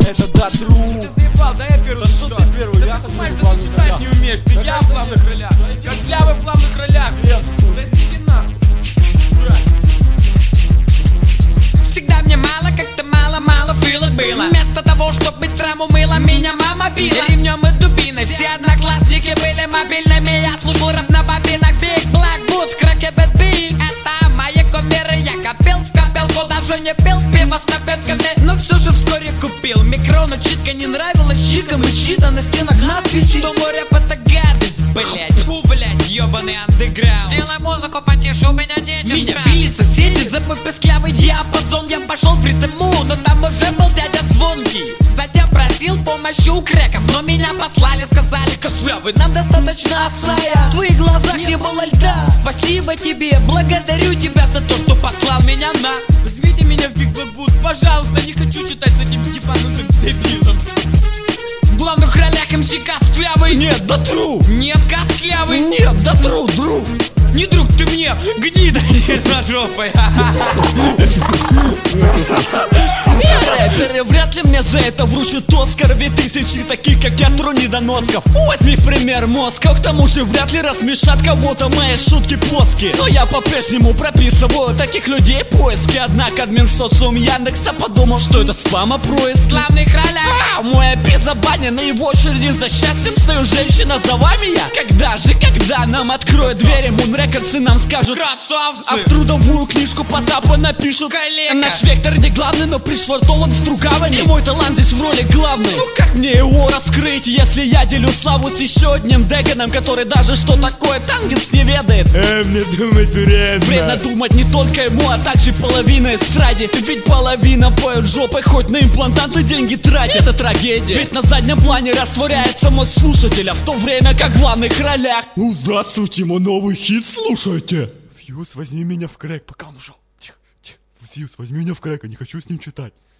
Это да, true. Ты заебал, да я первый. Да что ты первый? Я хочу Понимаешь, в да ты главных читать ролях. не умеешь. Ты я в главных ролях. Как лявы в главных ролях. Да иди нахуй. Всегда мне мало, как-то мало пылок было. Вместо того, чтоб быть сраму мыла, меня мама била ремнем и дубиной. Все одноклассники были мобильными. Я слушал рэп на бобинах. Big Black Boots, Cracky Bad Beat. Это мои кумиры. Я копил в копилку, даже не пил пиво с напитками. Но все же вскоре купил микро, но читка не нравилась. Чиком и чита на стенах надписи. Думаю, рэп это гадость, блять. Фу, блять, ебаный андеграунд. Делай музыку потише, у меня дети. Меня били соседи за мой песклявый диапазон. Я пошел в ритму, но там уже был дядя Звонкий. Затем просил помощи у креков, но меня послали, сказали: костлявый, нам достаточно осая. В твоих глазах не было льда. Спасибо тебе, благодарю тебя за то, что послал меня на. Возьмите меня в Big Black Boots, пожалуйста, не хочу читать с этим ебанутым дебилом. В главных ролях МС Костлявый. Нет, да true. Нет, Костлявый. Нет, да true, друг. Не друг ты мне, гнида на жопой. Я рэпер, и вряд ли мне за это вручат Оскар. Ведь тысячи таких, как я, тру недоносков. Возьми в пример Москва. К тому же вряд ли рассмешат кого-то мои шутки плоские. Но я по-прежнему прописываю таких людей поиски. Однако админ социум Яндекса подумал, что это спама-происк. В главных ролях мой опис забанен, и в очереди за счастьем стою, женщина, за вами я. Когда нам откроют двери Moon Records и нам скажут: Красавцы! а в трудовую книжку Потапа напишут: Коллега! наш вектор не главный, но пришвартован в стругаване. И мой талант здесь в роли главный. Ну как мне его раскрыть, если я делю славу с еще одним деганом, который даже что такое тангенс не ведает? Мне думать вредно. Вредно думать не только ему, а также половина эстраде. Ведь половина поет жопой, хоть на имплантанты деньги тратит. Это трагедия. Ведь на заднем плане растворяется мозг слушателя, в то время как в главных ролях. Ну, здравствуйте, мой новый хит слушайте. Фьюз, возьми меня в крэк, пока он ушел. Тихо, тихо. Фьюз, возьми меня в крэк, я не хочу с ним читать.